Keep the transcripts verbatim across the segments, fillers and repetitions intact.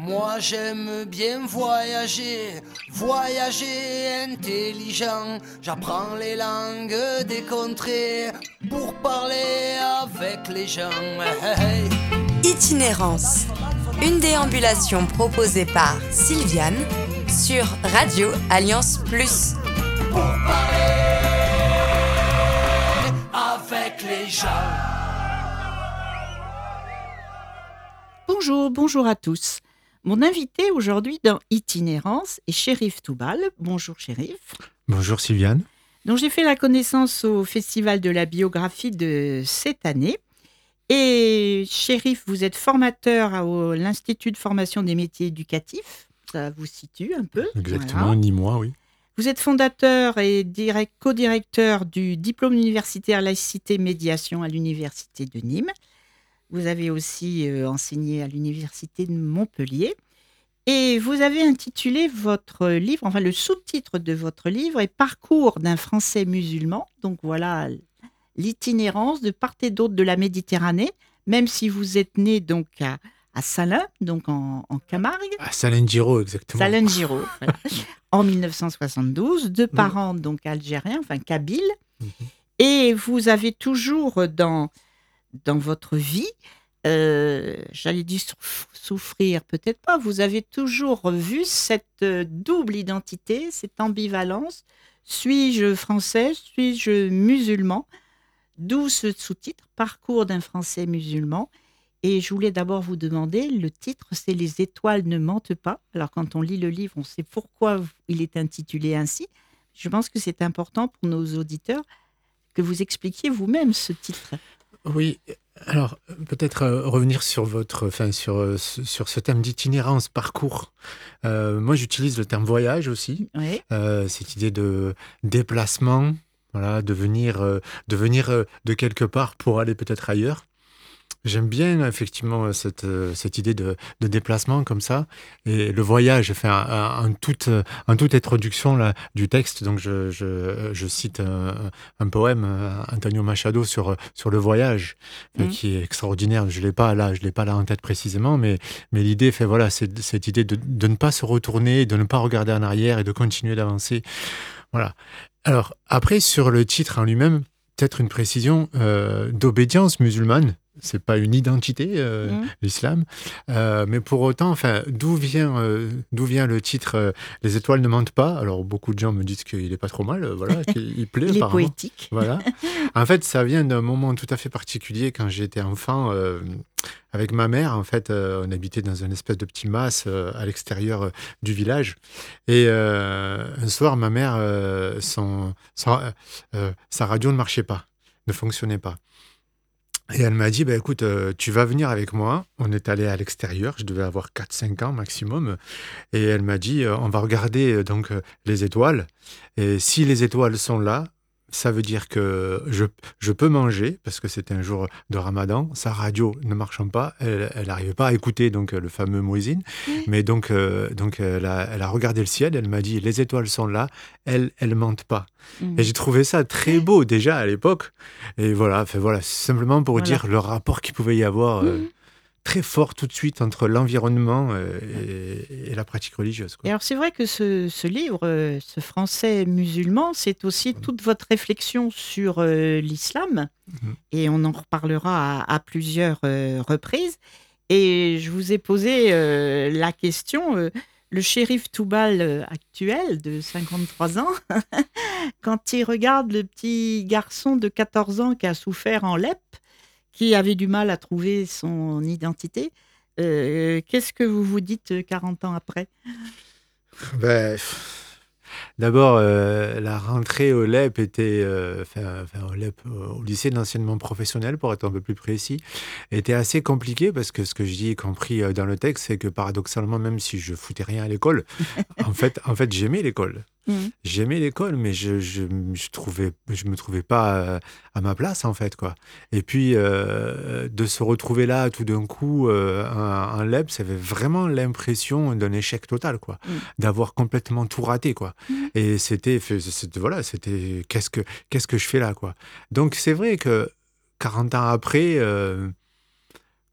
Moi j'aime bien voyager, voyager intelligent. J'apprends les langues des contrées pour parler avec les gens. Hey, hey. Itinérance, une déambulation proposée par Sylviane sur Radio Alliance Plus. Pour parler avec les gens. Bonjour, bonjour à tous. Mon invité aujourd'hui dans Itinérance est Chérif Toubal. Bonjour Chérif. Bonjour Sylviane. dont j'ai fait la connaissance au Festival de la biographie de cette année. Et Chérif, vous êtes formateur à au- l'Institut de formation des métiers éducatifs. Ça vous situe un peu. Exactement, Voilà. ni moi, oui. Vous êtes fondateur et direct, co-directeur du diplôme universitaire laïcité médiation à l'Université de Nîmes. Vous avez aussi euh, enseigné à l'Université de Montpellier. Et vous avez intitulé votre livre, enfin le sous-titre de votre livre est Parcours d'un Français musulman. Donc voilà l'itinérance de part et d'autre de la Méditerranée, même si vous êtes né donc à, à Salins, donc en, en Camargue. À Salengiro, exactement. Salengiro, voilà. En mille neuf cent soixante-douze, deux parents donc algériens, enfin kabyles, Mhm. et vous avez toujours dans, dans votre vie, euh, j'allais dire souff- souffrir, peut-être pas, vous avez toujours vu cette euh, double identité, cette ambivalence, suis-je français, suis-je musulman, d'où ce sous-titre, Parcours d'un Français musulman. Et je voulais d'abord vous demander, le titre, c'est Les étoiles ne mentent pas. Alors, quand on lit le livre, on sait pourquoi il est intitulé ainsi. Je pense que c'est important pour nos auditeurs que vous expliquiez vous-même ce titre. Oui, alors euh, peut-être euh, revenir sur votre, enfin sur euh, ce- sur ce thème d'itinérance, parcours. Euh, moi, j'utilise le terme voyage aussi. Oui. Euh, cette idée de déplacement, voilà, de venir, euh, de venir euh, de quelque part pour aller peut-être ailleurs. J'aime bien effectivement cette, euh, cette idée de, de déplacement comme ça. Et le voyage, enfin, en, en toute, en toute introduction là, du texte, donc je, je, je cite un, un poème, euh, Antonio Machado, sur, sur le voyage, euh, Mhm. qui est extraordinaire. Je ne l'ai pas là, je l'ai pas là en tête précisément, mais, mais l'idée, fait, voilà, c'est cette idée de, de ne pas se retourner, de ne pas regarder en arrière et de continuer d'avancer. Voilà. Alors, après, sur le titre en lui-même, peut-être une précision euh, d'obédience musulmane. C'est pas une identité, euh, Mhm. l'islam. Euh, mais pour autant, enfin, d'où vient, euh, d'où vient le titre euh, Les étoiles ne mentent pas. Alors, beaucoup de gens me disent qu'il est pas trop mal, euh, voilà, qu'il il plaît Il est apparemment. poétique. Voilà. En fait, ça vient d'un moment tout à fait particulier quand j'étais enfant. euh, avec ma mère, en fait, euh, on habitait dans une espèce de petit mas euh, à l'extérieur euh, du village. Et euh, un soir, ma mère, euh, son, son- euh, sa radio ne marchait pas, ne fonctionnait pas. Et elle m'a dit, bah, écoute, euh, tu vas venir avec moi. On est allé à l'extérieur, je devais avoir quatre cinq ans maximum. Et elle m'a dit, euh, on va regarder euh, donc euh, les étoiles. Et si les étoiles sont là, ça veut dire que je, je peux manger, parce que c'était un jour de Ramadan. Sa radio ne marchant pas, elle n'arrivait pas à écouter donc, euh, le fameux muezzin. Mais donc, euh, donc elle, a, elle a regardé le ciel, elle m'a dit, les étoiles sont là, elles ne mentent pas. Mhm. Et j'ai trouvé ça très beau déjà à l'époque. Et voilà, enfin, voilà simplement pour Voilà. dire le rapport qu'il pouvait y avoir euh, Mhm. très fort tout de suite entre l'environnement euh, et, et la pratique religieuse. Et Quoi. alors c'est vrai que ce, ce livre, euh, ce Français musulman, c'est aussi toute votre réflexion sur euh, l'islam, Mhm. et on en reparlera à, à plusieurs euh, reprises. Et je vous ai posé euh, la question, euh, le shérif Toubal euh, actuel de cinquante-trois ans, quand il regarde le petit garçon de quatorze ans qui a souffert en Lep, qui avait du mal à trouver son identité, euh, qu'est-ce que vous vous dites euh, quarante ans après ? Ben, pff, D'abord, euh, la rentrée au L E P était, euh, enfin, enfin, au L E P, euh, au lycée d'enseignement professionnel, pour être un peu plus précis, était assez compliqué parce que ce que je dis, y compris euh, dans le texte, c'est que paradoxalement, même si je foutais rien à l'école, en fait, en fait, j'aimais l'école. Mhm. J'aimais l'école, mais je, je, je trouvais, je me trouvais pas euh, à ma place, en fait, quoi. Et puis, euh, de se retrouver là, tout d'un coup, euh, en, en L E P, ça avait vraiment l'impression d'un échec total, quoi. Mhm. D'avoir complètement tout raté, quoi. Mhm. Et c'était, fait- c'était- voilà, c'était, qu'est-ce que, qu'est-ce que je fais là, quoi. Donc, c'est vrai que quarante ans après, euh,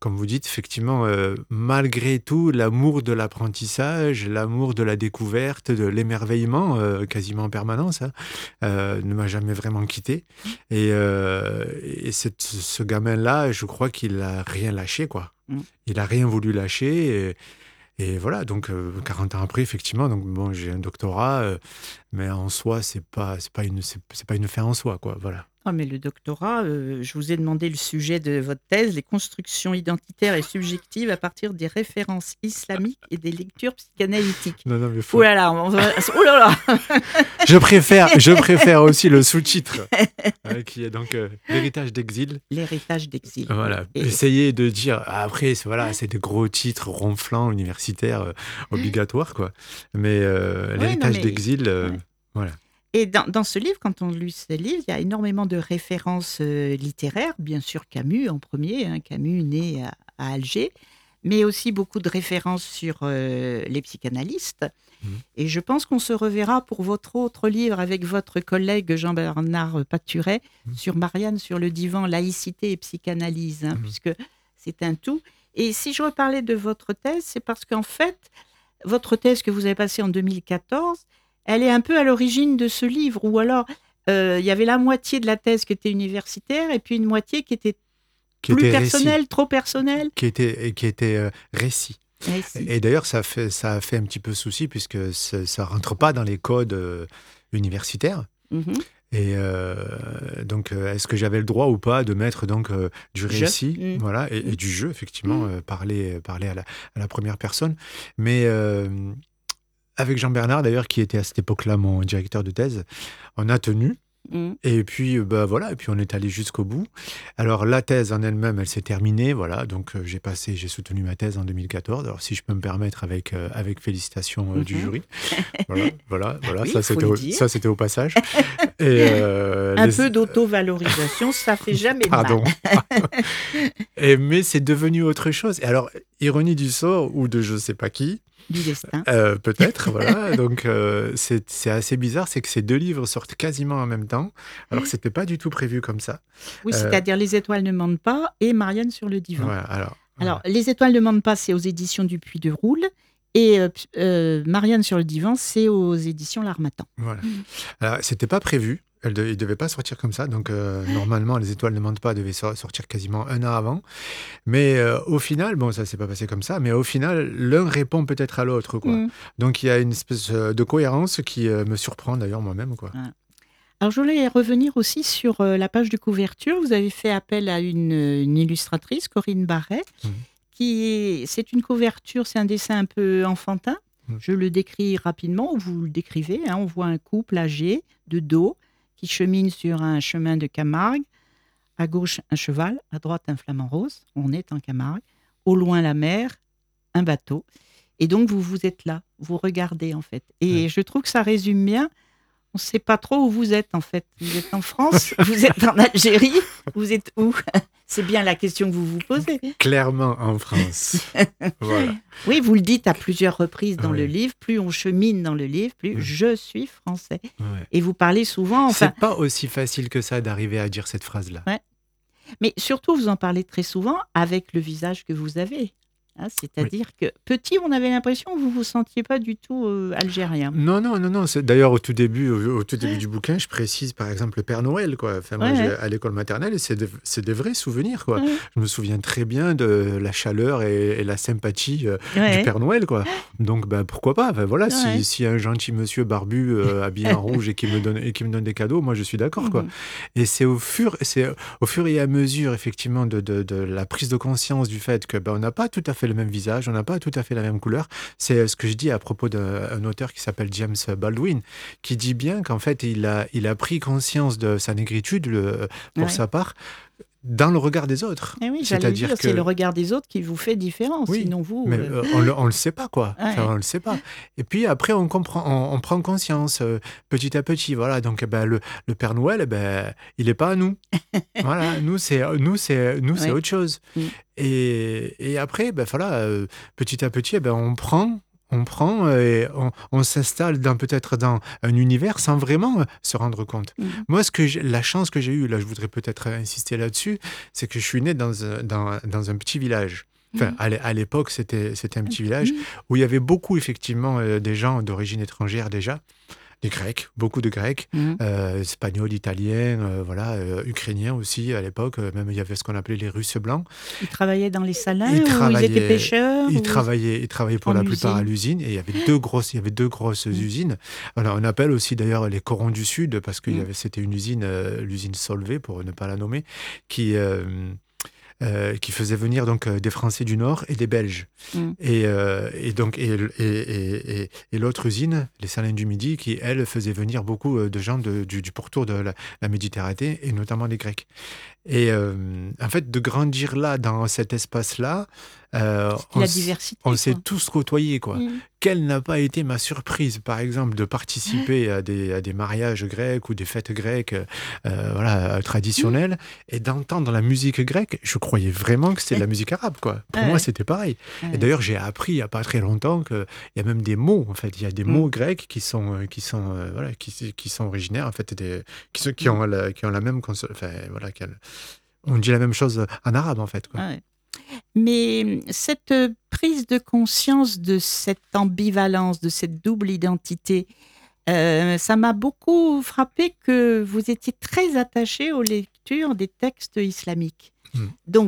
comme vous dites, effectivement, euh, malgré tout, l'amour de l'apprentissage, l'amour de la découverte, de l'émerveillement, euh, quasiment en permanence, hein, euh, ne m'a jamais vraiment quitté. Et, euh, et cette- ce gamin-là, je crois qu'il a rien lâché, quoi. Mm. Il a rien voulu lâcher. Et, et voilà, donc euh, quarante ans après, effectivement, donc bon, j'ai un doctorat, euh, mais en soi, c'est pas, c'est pas une, c'est, c'est pas une fin en soi, quoi. Voilà. Ah, mais le doctorat, euh, je vous ai demandé le sujet de votre thèse, les constructions identitaires et subjectives à partir des références islamiques et des lectures psychanalytiques. Non, non, mais Oh faut... là là, on va- oh là là. je préfère, je préfère aussi le sous-titre, hein, qui est donc euh, l'héritage d'exil. L'héritage d'exil. Voilà. Et- Essayez de dire après, c'est- voilà, c'est des gros titres ronflants universitaires euh, obligatoires, quoi. Mais euh, Ouais, l'héritage non, mais- d'exil, euh, ouais. voilà. Et dans, dans ce livre, quand on lit ce livre, il y a énormément de références euh, littéraires, bien sûr Camus en premier, hein, Camus né à, à Alger, mais aussi beaucoup de références sur euh, les psychanalystes. Mhm. Et je pense qu'on se reverra pour votre autre livre avec votre collègue Jean-Bernard Paturet Mhm. sur Marianne sur le divan, laïcité et psychanalyse, hein, Mhm. puisque c'est un tout. Et si je reparlais de votre thèse, c'est parce qu'en fait, votre thèse que vous avez passée en deux mille quatorze, elle est un peu à l'origine de ce livre, ou alors euh, il y avait la moitié de la thèse qui était universitaire et puis une moitié qui était Qui plus était personnelle, récit, trop personnelle. qui était, et qui était euh, récit. Et si. Et d'ailleurs, ça, fait, ça a fait un petit peu souci puisque ça ne rentre pas dans les codes euh, universitaires. Mhm. Et euh, donc, euh, est-ce que j'avais le droit ou pas de mettre donc euh, du Jeu. récit, Mm. voilà, et, et Mm. du jeu, effectivement, Mm. euh, parler, parler à la, à la première personne. Mais euh, avec Jean-Bernard, d'ailleurs, qui était à cette époque-là mon directeur de thèse, on a tenu. Mhm. Et puis, euh, bah, voilà, et puis on est allé jusqu'au bout. Alors, la thèse en elle-même, elle s'est terminée, voilà. Donc, euh, j'ai passé, j'ai soutenu ma thèse en deux mille quatorze. Alors, si je peux me permettre, avec, euh, avec félicitations euh, du Mhm. jury. Voilà, voilà, voilà. Oui, ça, faut c'était le au, dire. ça, c'était au passage. Et, euh, Un les- peu d'auto-valorisation, ça fait jamais de Pardon. mal. Et, mais c'est devenu autre chose. Et alors, ironie du sort, ou de je sais pas qui, Du destin. euh, peut-être, voilà. Donc, euh, c'est c'est assez bizarre, c'est que ces deux livres sortent quasiment en même temps, alors que c'était pas du tout prévu comme ça. Oui, Euh, c'est-à-dire Les étoiles ne mentent pas et Marianne sur le divan. Voilà, alors. Alors, Les étoiles ne mentent pas, c'est aux éditions du Puy de Roule. Et euh, p- euh, Marianne sur le divan, c'est aux éditions L'Harmattan. Voilà. Alors, c'était pas prévu. Elle de- il devait pas sortir comme ça. Donc, euh, normalement, Les étoiles ne mentent pas devait sor- sortir quasiment un an avant. Mais euh, au final, bon, ça s'est pas passé comme ça, mais au final, l'un répond peut-être à l'autre, quoi. Mm. Donc, il y a une espèce euh, de cohérence qui euh, me surprend d'ailleurs moi-même, quoi. Alors, je voulais revenir aussi sur euh, la page de couverture. Vous avez fait appel à une, une illustratrice, Corinne Barret, Mhm. qui est, c'est une couverture, c'est un dessin un peu enfantin. Mhm. Je le décris rapidement, ou vous le décrivez. Hein. On voit un couple âgé, de dos, qui chemine sur un chemin de Camargue. À gauche, un cheval, à droite, un flamant rose. On est en Camargue. Au loin, la mer, un bateau. Et donc, vous, vous êtes là, vous regardez, en fait. Et Ouais. je trouve que ça résume bien. On ne sait pas trop où vous êtes, en fait. Vous êtes en France, vous êtes en Algérie, vous êtes où? C'est bien la question que vous vous posez. Clairement en France. Voilà. Oui, vous le dites à plusieurs reprises dans Oui. le livre. Plus on chemine dans le livre, plus Oui. je suis français. Ouais. Et vous parlez souvent, enfin, C'est pas aussi facile que ça d'arriver à dire cette phrase-là. mais surtout, vous en parlez très souvent avec le visage que vous avez. Hein, c'est-à-dire que petit, on avait l'impression que vous vous sentiez pas du tout euh, algérien. Non, non, non, non. c'est- D'ailleurs, au tout début, au, au tout début du bouquin, je précise par exemple le Père Noël, quoi. Enfin, moi, Ouais, j'ai- ouais. à l'école maternelle, c'est de- c'est des vrais souvenirs, quoi. Ouais. Je me souviens très bien de la chaleur et, et la sympathie euh, Ouais. du Père Noël, quoi. Donc, bah, pourquoi pas. Enfin, voilà, Ouais. si, si un gentil monsieur barbu euh, habillé en rouge et qui me donne et qui me donne des cadeaux, moi, je suis d'accord, quoi. Mhm. Et c'est au fur, c'est au fur et à mesure, effectivement, de, de, de la prise de conscience du fait que ben, on n'a pas tout à fait le même visage, on n'a pas tout à fait la même couleur. C'est ce que je dis à propos d'un auteur qui s'appelle James Baldwin, qui dit bien qu'en fait, il a, il a pris conscience de sa négritude, le- pour Ouais. sa part, dans le regard des autres. Eh oui, j'allais C'est-à-dire dire, que- c'est le regard des autres qui vous fait différence. Oui, Sinon, vous. Mais euh, euh, on, le, on le sait pas, quoi. Ouais. Enfin, on le sait pas. Et puis après, on comprend, on, on prend conscience euh, petit à petit. Voilà. Donc, eh ben, le, le Père Noël, eh ben, il est pas à nous. Voilà. Nous, c'est nous, c'est nous, c'est Ouais. autre chose. Mm. Et, et après, ben voilà, euh, petit à petit, eh ben, on prend On prend et on, on s'installe dans, peut-être dans un univers sans vraiment euh, se rendre compte. Mhm. Moi, ce que j'ai- la chance que j'ai eue, là, je voudrais peut-être insister là-dessus, c'est que je suis né dans, un- dans, dans un petit village. Enfin, Mhm. à l'é- à l'époque, c'était, c'était un petit village Oui. où il y avait beaucoup, effectivement, euh, des gens d'origine étrangère déjà. Des Grecs, beaucoup de Grecs, Mhm. euh, Espagnols, Italiens, euh, voilà, euh, Ukrainiens aussi à l'époque. euh, Même il y avait ce qu'on appelait les Russes blancs. Ils travaillaient dans les salins Ils ou ils étaient travaillaient, pêcheurs ils ou travaillaient, ils travaillaient pour en la plupart à usine. l'usine. Et il y avait deux grosses, il y avait deux grosses Mm. usines. Voilà, on appelle aussi d'ailleurs les corons du Sud parce que Mm. c'était une usine, euh, l'usine Solvay pour ne pas la nommer, qui euh, euh, qui faisait venir donc euh, des Français du Nord et des Belges. Mm. Et, euh, et donc et, et, et, et- et l'autre usine, les Salins du Midi, qui elle faisait venir beaucoup euh, de gens de- du, du pourtour de la, la Méditerranée et notamment les Grecs. Et euh, en fait, de grandir là, dans cet espace-là, euh, C'était on, la s- diversité, on s'est quoi. tous côtoyés, quoi. Mm. Quelle n'a pas été ma surprise, par exemple, de participer à des, à des mariages grecs ou des fêtes grecques euh, voilà, traditionnelles et d'entendre la musique grecque. Je croyais vraiment que c'était de la musique arabe, quoi. Pour Ouais, moi, ouais. c'était pareil. Et Ouais. d'ailleurs, j'ai appris il n'y a pas très longtemps qu'il y a même des mots, en fait. Il y a des Mm. mots grecs qui sont, euh, qui sont, euh, voilà, qui, qui sont originaires, en fait, des, qui, sont, qui, Mm. ont la, qui ont la même... conso- Enfin, voilà, qui ont- on dit la même chose en arabe, en fait, quoi. Ah ouais. Mais cette euh, prise de conscience de cette ambivalence, de cette double identité, euh, ça m'a beaucoup frappé que vous étiez très attaché aux lectures des textes islamiques. Mm. Donc,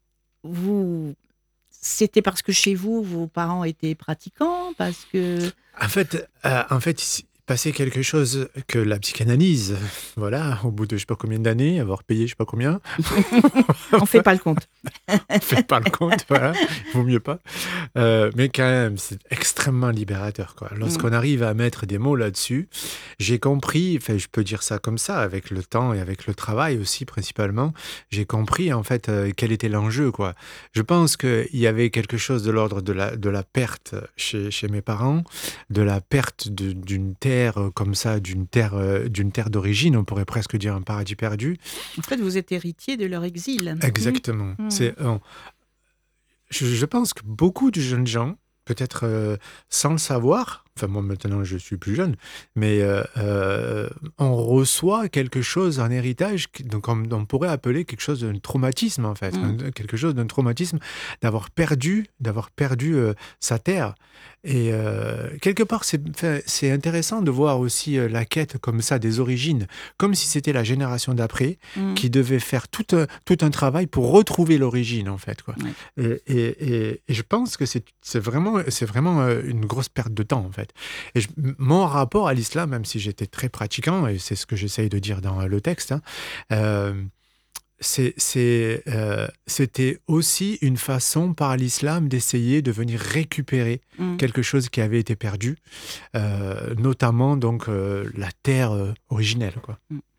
vous, c'était parce que chez vous, vos parents étaient pratiquants, parce que... En fait, euh, en fait, il s'est passé quelque chose que la psychanalyse, voilà, au bout de je sais pas combien d'années, avoir payé je sais pas combien, On fait pas le compte. faites pas le compte, voilà, vaut mieux pas. Euh, mais quand même, c'est extrêmement libérateur, quoi. Lorsqu'on arrive à mettre des mots là-dessus, j'ai compris, enfin, je peux dire ça comme ça, avec le temps et avec le travail aussi, principalement, j'ai compris, en fait, euh, quel était l'enjeu, quoi. Je pense qu'il y avait quelque chose de l'ordre de la, de la perte chez, chez mes parents, de la perte de- d'une terre euh, comme ça, d'une terre, euh, d'une terre d'origine, on pourrait presque dire un paradis perdu. En fait, vous êtes héritier de leur exil. Exactement. Mhm. C'est, euh, je, je pense que beaucoup de jeunes gens, peut-être euh, sans le savoir, enfin moi maintenant je suis plus jeune, mais euh, euh, on reçoit quelque chose en héritage, qui- donc on, on pourrait appeler quelque chose d'un traumatisme en fait, Mm. un- quelque chose d'un traumatisme d'avoir perdu, d'avoir perdu euh, sa terre. Et euh, quelque part, c'est, enfin, c'est intéressant de voir aussi euh, la quête comme ça des origines, comme si c'était la génération d'après Mhm. qui devait faire tout un, tout un travail pour retrouver l'origine, en fait, quoi. Ouais. Et, et, et, et je pense que c'est, c'est vraiment, c'est vraiment euh, une grosse perte de temps, en fait. Et je- mon rapport à l'islam, même si j'étais très pratiquant, et c'est ce que j'essaye de dire dans le texte, hein, euh, c'est, c'est, euh, c'était aussi une façon par l'islam d'essayer de venir récupérer Mhm. quelque chose qui avait été perdu, euh, notamment donc euh, la terre euh, originelle, quoi.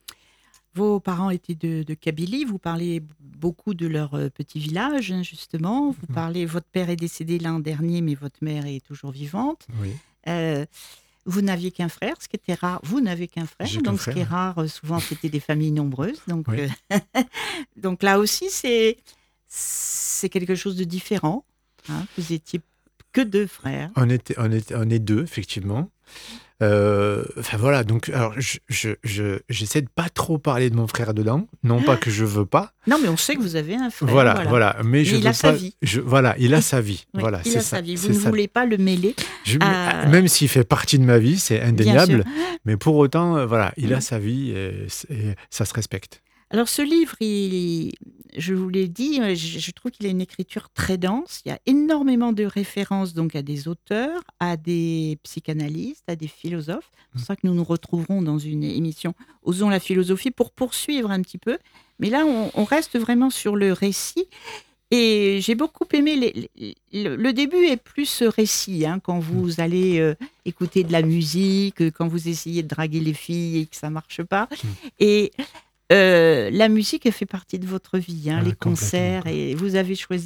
Vos parents étaient de, de Kabylie, vous parlez beaucoup de leur euh, petit village, hein, justement. Vous Mhm. parlez, votre père est décédé l'an dernier, mais votre mère est toujours vivante. Oui. Euh, vous n'aviez qu'un frère, ce qui était rare. Vous n'avez qu'un frère, J'ai qu'un donc ce qui est frère. rare, euh, souvent, c'était des familles nombreuses. Donc, Oui. euh, donc là aussi, c'est, c'est quelque chose de différent. Hein. Vous étiez que deux frères. On, était, on, était, on est deux, effectivement. Euh, Enfin voilà, donc alors je, je, je- j'essaie de pas trop parler de mon frère dedans, non pas que je veux pas, Non, mais on sait que vous avez un frère. voilà, voilà, mais je il veux a sa pas, vie. je, voilà, il a sa vie, Oui, voilà, il c'est a ça, sa vie. Vous c'est ne ça. voulez pas le mêler. Je- à- Même s'il fait partie de ma vie, c'est indéniable, sûr. mais pour autant, euh, voilà, il a Mhm. sa vie et, et ça se respecte. Alors ce livre, il- je vous l'ai dit, euh, je, je trouve qu'il a une écriture très dense. Il y a énormément de références donc à des auteurs, à des psychanalystes, à des philosophes. C'est pour ça que nous nous retrouverons dans une émission Osons la philosophie pour poursuivre un petit peu. Mais là, on, on reste vraiment sur le récit. Et j'ai beaucoup aimé, les- les- le, le début est plus récit, hein, quand vous allez euh, écouter de la musique, euh, quand vous essayez de draguer les filles et que ça marche pas. Et euh, la musique, elle fait partie de votre vie, hein, Ah, les complètement, concerts, quoi. et vous avez choisi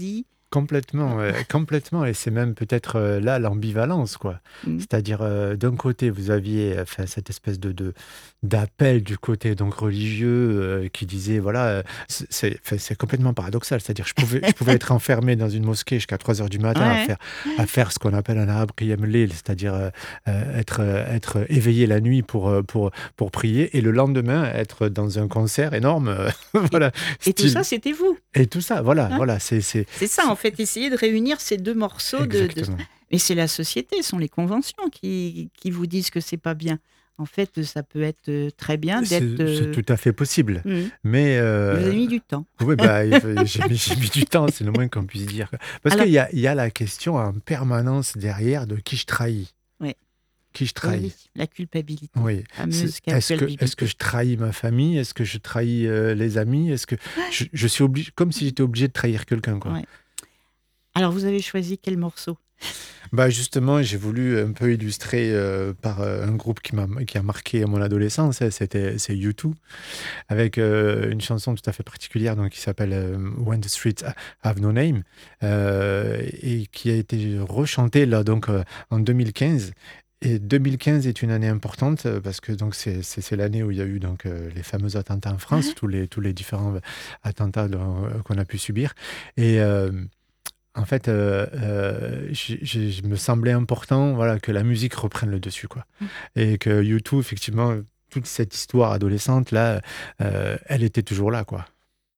Complètement, ouais, complètement. Et c'est même peut-être euh, là l'ambivalence, quoi. Mm. C'est-à-dire, euh, d'un côté, vous aviez euh, enfin, cette espèce de, de- d'appel du côté donc religieux euh, qui disait, voilà, euh, c'est, c'est, enfin, c'est complètement paradoxal. C'est-à-dire, je pouvais, je pouvais être enfermé dans une mosquée jusqu'à trois heures du matin à Ouais. faire, à faire ce qu'on appelle un arabe qiyam layl, c'est-à-dire euh, euh, être, euh, être éveillé la nuit pour, euh, pour, pour prier, et le lendemain être dans un concert énorme, euh, voilà, Et tout style. ça, c'était vous. Et tout ça, voilà, Hein voilà, c'est, c'est, C'est ça, en fait, essayer de réunir ces deux morceaux de, de... exactement. Mais c'est la société, ce sont les conventions qui, qui vous disent que c'est pas bien. En fait, ça peut être euh, très bien C'est d'être... c'est euh, tout à fait possible. mm. Mais Vous euh, avez mis du temps. oui, bah, il faut- j'ai mis, j'ai mis du temps, c'est le moins qu'on puisse dire, quoi. Parce Alors- qu'il y a, il y a la question en permanence derrière de qui je trahis. Ouais. Qui je Oui, trahis. oui, la culpabilité. Oui. Fameuse C'est- Est-ce que, culpabilité. est-ce que je trahis ma famille? Est-ce que je trahis euh, les amis? Est-ce que je, je suis obligé, comme si j'étais obligé de trahir quelqu'un, quoi. Ouais. Alors, vous avez choisi quel morceau? Bah justement, j'ai voulu un peu illustrer euh, par euh, un groupe qui m'a qui a marqué mon adolescence. hein, C'était c'est U deux avec euh, une chanson tout à fait particulière donc qui s'appelle euh, When the Streets Have No Name euh, et qui a été rechantée là donc euh, en deux mille quinze. Et deux mille quinze est une année importante euh, parce que donc c'est c'est c'est l'année où il y a eu donc euh, les fameux attentats en France, tous les tous les différents attentats dont- euh, qu'on a pu subir. Et euh, en fait, euh, euh, j'ai- j'ai- je me semblait important, voilà, que la musique reprenne le dessus, quoi. Et que U deux, effectivement, toute cette histoire adolescente là, euh, elle était toujours là, quoi.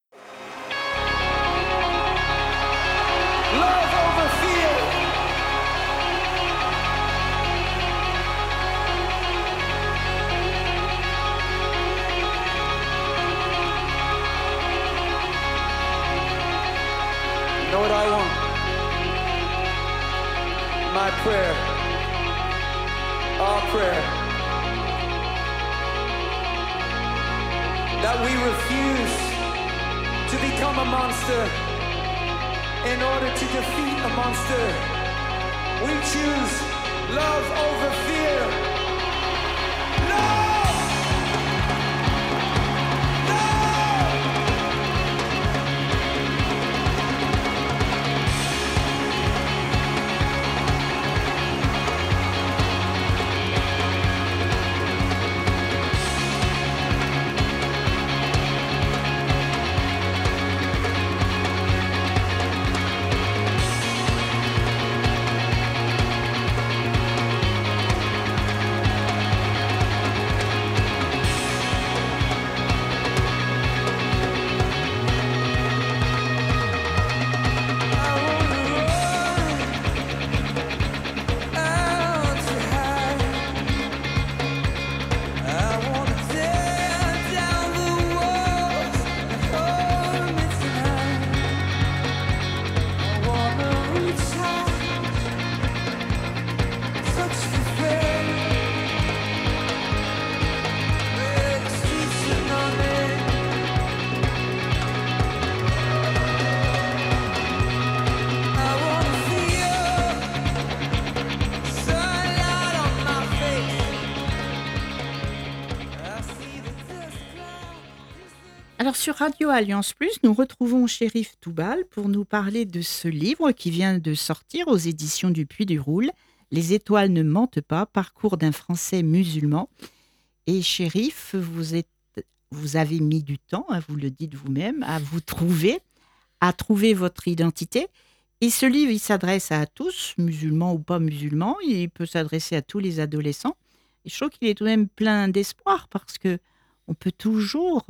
Love over fear. You know what I want? My prayer, our prayer, that we refuse to become a monster in order to defeat a monster. We choose love over fear. No! Alors sur Radio Alliance Plus, nous retrouvons Chérif Toubal pour nous parler de ce livre qui vient de sortir aux éditions du Puy du Roule, Les étoiles ne mentent pas, parcours d'un Français musulman. Et Chérif, vous, êtes, vous avez mis du temps, hein, vous le dites vous-même, à vous trouver, à trouver votre identité. Et ce livre, il s'adresse à tous, musulmans ou pas musulmans, il peut s'adresser à tous les adolescents. Et je trouve qu'il est tout de même plein d'espoir parce que on peut toujours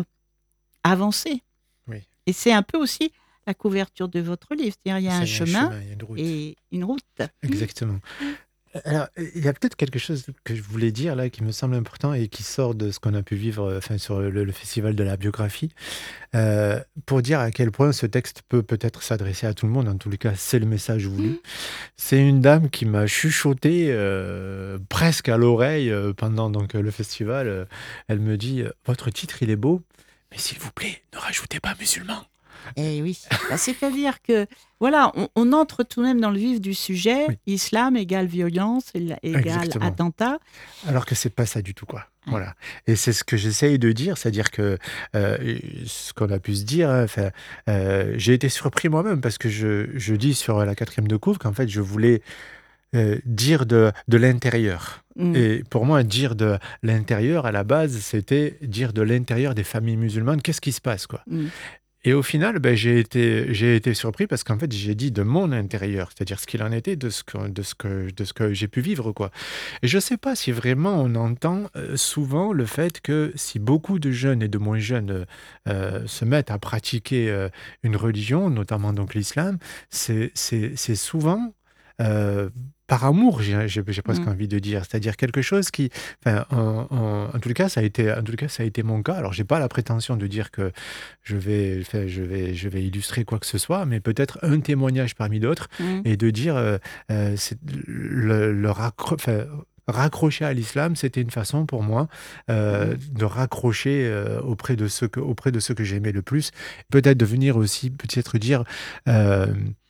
avancer. Oui. Et c'est un peu aussi la couverture de votre livre, c'est-à-dire il y a un Ça, il y a chemin, il y a une route. et une route. Exactement. Alors, il y a peut-être quelque chose que je voulais dire là qui me semble important et qui sort de ce qu'on a pu vivre euh, enfin, sur le, le festival de la biographie, euh, pour dire à quel point ce texte peut peut-être s'adresser à tout le monde. En tous les cas, c'est le message voulu. Mmh. C'est une dame qui m'a chuchoté euh, presque à l'oreille euh, pendant donc, le festival. Euh, elle me dit euh, « Votre titre, il est beau, mais s'il vous plaît, ne rajoutez pas musulman ». Eh oui, bah, c'est-à-dire que, voilà, on, on entre tout de même dans le vif du sujet. Oui. Islam égale violence, éla- égale Exactement. attentat. Alors que c'est pas ça du tout, quoi. Ouais. Voilà. Et c'est ce que j'essaye de dire, c'est-à-dire que euh, ce qu'on a pu se dire, hein, enfin, euh, j'ai été surpris moi-même parce que je, je dis sur la quatrième de couvre qu'en fait, je voulais euh, dire de, de l'intérieur. Mm. Et pour moi, dire de l'intérieur, à la base, c'était dire de l'intérieur des familles musulmanes, qu'est-ce qui se passe, quoi. Mm. Et au final, ben, j'ai été, j'ai été surpris parce qu'en fait, j'ai dit de mon intérieur, c'est-à-dire ce qu'il en était, de ce que, de ce que, de ce que j'ai pu vivre, quoi. Et je ne sais pas si vraiment on entend euh, souvent le fait que si beaucoup de jeunes et de moins jeunes euh, se mettent à pratiquer euh, une religion, notamment donc l'islam, c'est, c'est, c'est souvent euh, par amour, j'ai, j'ai, j'ai presque Mm. envie de dire, c'est-à-dire quelque chose qui, enfin, en, en, en tout cas, ça a été, en tout cas, ça a été mon cas. Alors, j'ai pas la prétention de dire que je vais, enfin, je vais, je vais illustrer quoi que ce soit, mais peut-être un témoignage parmi d'autres, Mm. et de dire, euh, euh, c'est le, le raccro- enfin, raccrocher à l'islam, c'était une façon pour moi euh, de raccrocher euh, auprès de ceux que, auprès de ceux que j'aimais le plus. Peut-être de venir aussi, peut-être dire. Euh,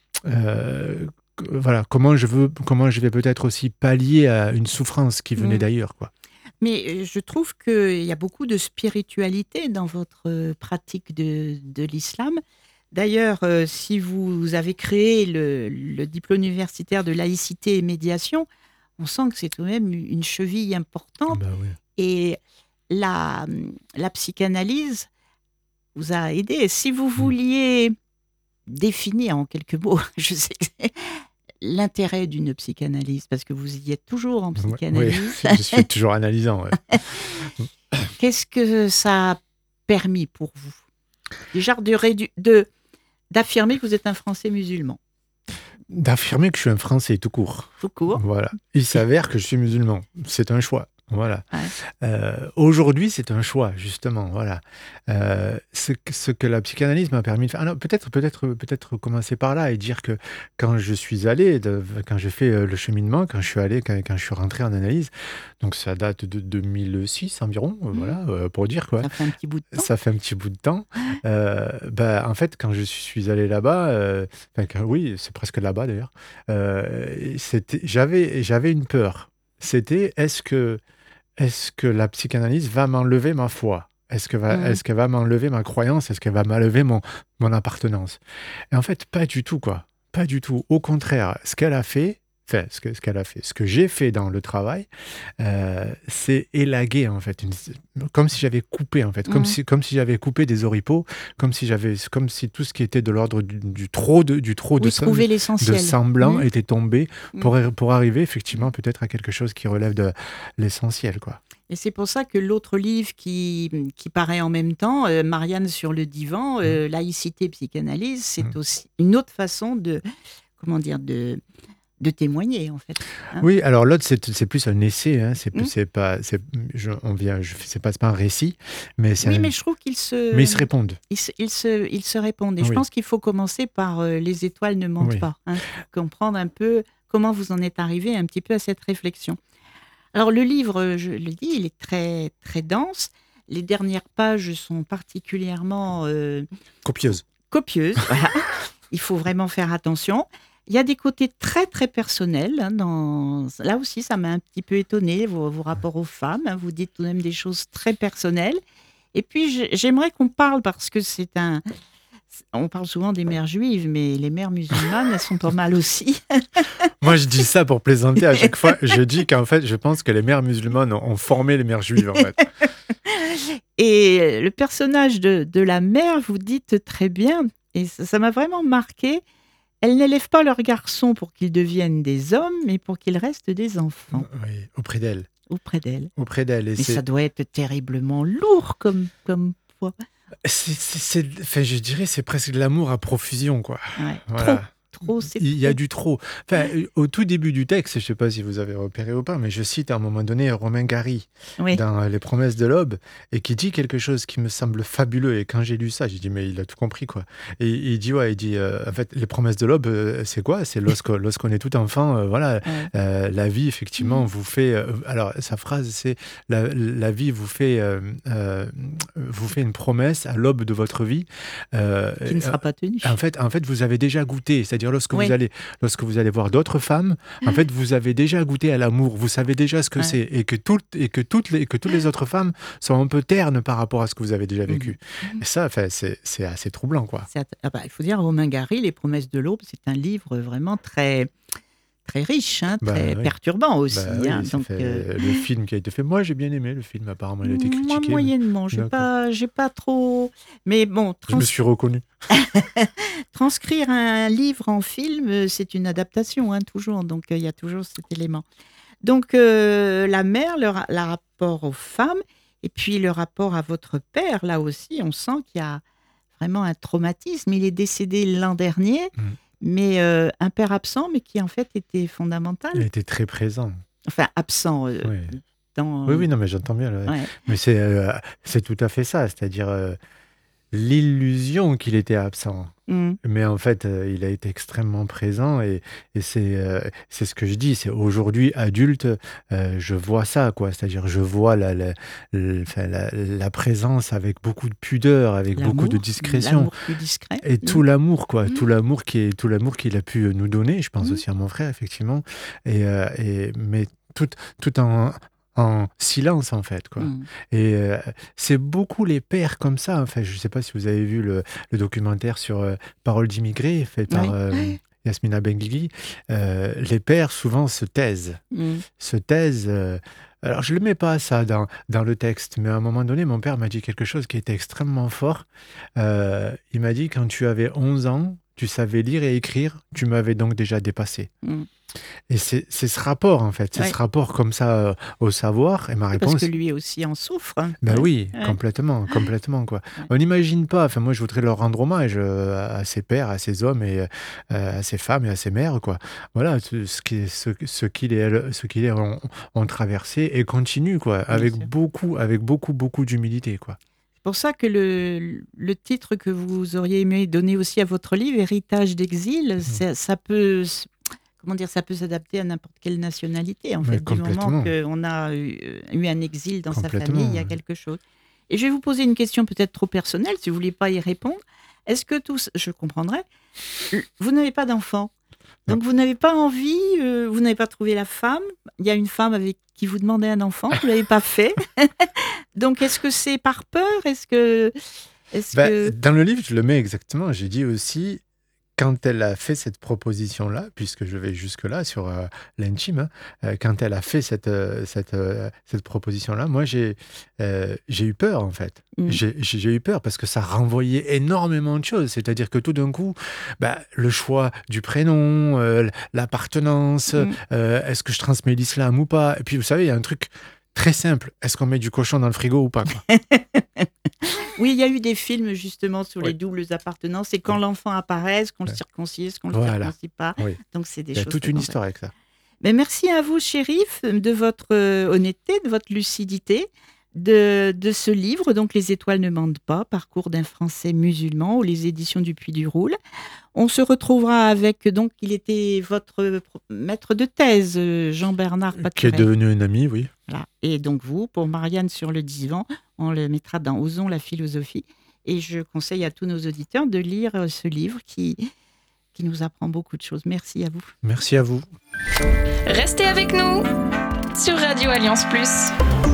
euh, que- voilà, comment je veux, comment je vais peut-être aussi pallier à une souffrance qui venait Mm. d'ailleurs, quoi. Mais euh, je trouve qu'il y a beaucoup de spiritualité dans votre euh, pratique de, de l'islam. D'ailleurs, euh, si vous avez créé le, le diplôme universitaire de laïcité et médiation, on sent que c'est tout de même une cheville importante. Bah oui. Et la, la psychanalyse vous a aidé. Si vous vouliez définir en quelques mots, je sais que c'est l'intérêt d'une psychanalyse, parce que vous y êtes toujours en Ouais, psychanalyse, ouais, je suis toujours analysant. Ouais. qu'est-ce que ça a permis pour vous? Déjà de, rédu- de, d'affirmer que vous êtes un Français musulman, D'affirmer que je suis un Français tout court. tout court. Voilà. Il s'avère que je suis musulman. C'est un choix. Voilà. Ouais. Euh, aujourd'hui, c'est un choix, justement. Voilà. Euh, ce, que- ce que la psychanalyse m'a permis de faire. Alors, peut-être, peut-être, peut-être commencer par là et dire que quand je suis allé, de- quand j'ai fait euh, le cheminement, quand je suis allé, quand, quand je suis rentré en analyse, donc ça date de deux mille six environ, euh, Mmh. voilà, euh, pour dire quoi. Ça fait un petit bout de temps. Ça fait un petit bout de temps. Euh, bah, en fait, quand je suis allé là-bas, euh, enfin, quand- oui, c'est presque là-bas d'ailleurs, euh, c'était, j'avais, j'avais une peur. C'était, est-ce que, est-ce que la psychanalyse va m'enlever ma foi? Est-ce que va, Mhm. est-ce qu'elle va m'enlever ma croyance? Est-ce qu'elle va m'enlever mon, mon appartenance? Et en fait, pas du tout, quoi. Pas du tout. Au contraire, ce qu'elle a fait, enfin, ce que, ce qu'elle a fait, ce que j'ai fait dans le travail, euh, c'est élaguer, en fait, une- comme si j'avais coupé, en fait, comme Mhm. si, comme si j'avais coupé des oripeaux, comme si j'avais, comme si tout ce qui était de l'ordre du, du trop de, du trop de, Oui, sem- trouver de l'essentiel. semblant Mhm. était tombé pour, Mhm. pour arriver effectivement peut-être à quelque chose qui relève de l'essentiel, quoi. Et c'est pour ça que l'autre livre qui, qui paraît en même temps, euh, Marianne sur le divan, euh, laïcité, psychanalyse, c'est Mhm. aussi une autre façon de, comment dire, de, de témoigner, en fait. Hein. Oui, alors l'autre, c'est, c'est plus un essai, hein, c'est, plus- Mm. c'est pas, c'est, je, on vient, je, c'est pas, c'est pas un récit, mais c'est Oui, un- mais je trouve qu'ils se, mais ils se répondent. ils se, ils se, ils se répondent. Et je Oui. pense qu'il faut commencer par euh, Les étoiles ne mentent Oui. pas, hein, pour comprendre un peu comment vous en êtes arrivé un petit peu à cette réflexion. Alors le livre, je le dis, il est très, très dense. Les dernières pages sont particulièrement euh, Copieuse. copieuses. Voilà. Il faut vraiment faire attention. Il y a des côtés très, très personnels. Hein, dans... Là aussi, ça m'a un petit peu étonnée, vos, vos rapports aux femmes. Hein, vous dites tout de même des choses très personnelles. Et puis, je- j'aimerais qu'on parle, parce que c'est un... On parle souvent des mères juives, mais les mères musulmanes, elles sont pas mal aussi. Moi, je dis ça pour plaisanter à chaque fois. Je dis qu'en fait, je pense que les mères musulmanes ont, ont formé les mères juives, en fait. Et le personnage de, de la mère, vous dites très bien, et ça ça m'a vraiment marqué, elle n'élève pas leurs garçons pour qu'ils deviennent des hommes, mais pour qu'ils restent des enfants Oui, auprès d'elle. auprès d'elle. Auprès d'elle. Et Mais c'est, ça doit être terriblement lourd comme, comme poids. c'est, c'est- c'est- enfin, je dirais, c'est presque de l'amour à profusion, quoi. Ouais, Voilà. Trop, trop, c'est Il y a trop. du trop. Enfin, au tout début du texte, je ne sais pas si vous avez repéré ou pas, mais je cite à un moment donné Romain Gary Oui. dans Les Promesses de l'Aube et qui dit quelque chose qui me semble fabuleux. Et quand j'ai lu ça, j'ai dit, mais il a tout compris, quoi. Et il dit, ouais, il dit, euh, en fait, les promesses de l'Aube, euh, c'est quoi? C'est lorsque, lorsqu'on est tout enfant, euh, voilà, Ouais. euh, la vie, effectivement, vous fait. euh, alors, sa phrase, c'est la, la vie vous fait, euh, euh, vous fait une promesse à l'aube de votre vie. euh, Qui ne sera pas tenu. En fait, en fait, vous avez déjà goûté. C'est-à-dire, lorsque, Oui. vous allez, lorsque vous allez voir d'autres femmes, en fait, vous avez déjà goûté à l'amour. Vous savez déjà ce que Ouais. c'est. Et que, toutes, et, que toutes les, que toutes les autres femmes sont un peu ternes par rapport à ce que vous avez déjà vécu. Mhm. Et ça, enfin, c'est, c'est assez troublant, quoi. C'est att- ah bah, il faut dire, Romain Gary, Les Promesses de l'Aube, c'est un livre vraiment très, très riche, hein, Bah, très oui. perturbant aussi. Bah oui, hein, ça donc, fait euh, le film qui a été fait. Moi, j'ai bien aimé le film. Apparemment, il a été critiqué. moi, mais moyennement, j'ai D'accord. pas, j'ai pas trop. Mais bon, Je me trans- suis reconnu. transcrire un livre en film, euh, c'est une adaptation, hein, toujours. Donc, euh, il y a toujours cet élément. Donc, euh, la mère, le ra- la rapport aux femmes, et puis le rapport à votre père, là aussi, on sent qu'il y a vraiment un traumatisme. Il est décédé l'an dernier, Mm. mais euh, un père absent, mais qui en fait était fondamental. Il a été très présent. Enfin, absent euh, Oui. dans. Oui, oui, non, mais j'entends bien. là. Ouais. Mais c'est, euh, c'est tout à fait ça. C'est-à-dire euh, l'illusion qu'il était absent. Mm. Mais en fait, euh, il a été extrêmement présent et, et c'est, euh, c'est ce que je dis. C'est aujourd'hui, adulte, euh, je vois ça, quoi. C'est-à-dire, je vois la, la, la, enfin, la- la présence avec beaucoup de pudeur, avec beaucoup de L'amour, discrétion. L'amour plus discret. Et tout l'amour, quoi, Mm. tout l'amour qui est, tout l'amour qu'il a pu nous donner. Je pense Mm. aussi à mon frère, effectivement. Et, euh, et mais tout, tout en, en silence, en fait, quoi. Mm. Et euh, c'est beaucoup les pères comme ça. Enfin, je ne sais pas si vous avez vu le, le documentaire sur euh, Paroles d'immigrés, fait par Oui. euh, Yasmina Benguigui. Euh, les pères, souvent, se taisent. Mm. Se taisent. euh, alors, je ne le mets pas, ça, dans, dans le texte, mais à un moment donné, mon père m'a dit quelque chose qui était extrêmement fort. Euh, il m'a dit, quand tu avais onze ans, tu savais lire et écrire, tu m'avais donc déjà dépassé. Mm. Et c'est, c'est ce rapport, en fait, c'est Ouais. ce rapport comme ça euh, au savoir. Et ma Parce réponse, que lui aussi en souffre. hein. ben Ouais. oui, Ouais. complètement, complètement, quoi. Ouais. On n'imagine pas, enfin moi je voudrais leur rendre hommage euh, à ces pères, à ces hommes et euh, à ces femmes et à ces mères, quoi. Voilà, ce, ce qui- ce, ce qu'ils et elles- ce qu'ils ont, ont traversé et continuent, quoi, avec sûr. beaucoup, avec beaucoup, beaucoup d'humilité, quoi. C'est pour ça que le, le titre que vous auriez aimé donner aussi à votre livre, Héritage d'exil, ça, ça peut, s- comment dire, ça peut s'adapter à n'importe quelle nationalité, en Mais fait, du moment complètement. qu'on a eu, eu un exil dans sa Complètement, famille, il y a ouais. quelque chose. Et je vais vous poser une question peut-être trop personnelle, si vous ne voulez pas y répondre. Est-ce que tous, je comprendrais, vous n'avez pas d'enfant, donc vous n'avez pas envie, euh, vous n'avez pas trouvé la femme, il y a une femme avec qui vous demandait un enfant, vous ne l'avez pas fait. Donc est-ce que c'est par peur? Est-ce que... Est-ce Ben, que... Dans le livre, je le mets exactement. J'ai dit aussi, quand elle a fait cette proposition-là, puisque je vais jusque-là sur euh, l'intime, hein, euh, quand elle a fait cette, euh, cette, euh, cette proposition-là, moi, j'ai, euh, j'ai eu peur, en fait. Mm. J'ai, j'ai j'ai eu peur parce que ça renvoyait énormément de choses. C'est-à-dire que tout d'un coup, bah, le choix du prénom, euh, l'appartenance, Mm. euh, est-ce que je transmets l'islam ou pas? Et puis, vous savez, il y a un truc très simple. Est-ce qu'on met du cochon dans le frigo ou pas, quoi? Oui, il y a eu des films justement sur les Oui. doubles appartenances. Et quand Oui. l'enfant apparaît, est-ce qu'on le Ouais. circoncis, est-ce qu'on le Voilà. circoncis pas? Oui. Donc c'est des Il y a choses toute très une complexes. histoire avec ça. Mais merci à vous, shérif, de votre euh, honnêteté, de votre lucidité, de, de ce livre, donc Les étoiles ne mentent pas, parcours d'un Français musulman, aux les éditions du Puy du Roule. On se retrouvera avec, donc, il était votre pro- maître de thèse, euh, Jean-Bernard Qui est Paturet. devenu un ami, oui. Voilà. Et donc vous, pour Marianne sur le divan, on le mettra dans Osons la philosophie. Et je conseille à tous nos auditeurs de lire euh, ce livre qui, qui nous apprend beaucoup de choses. Merci à vous. Merci à vous. Restez avec nous sur Radio Alliance Plus.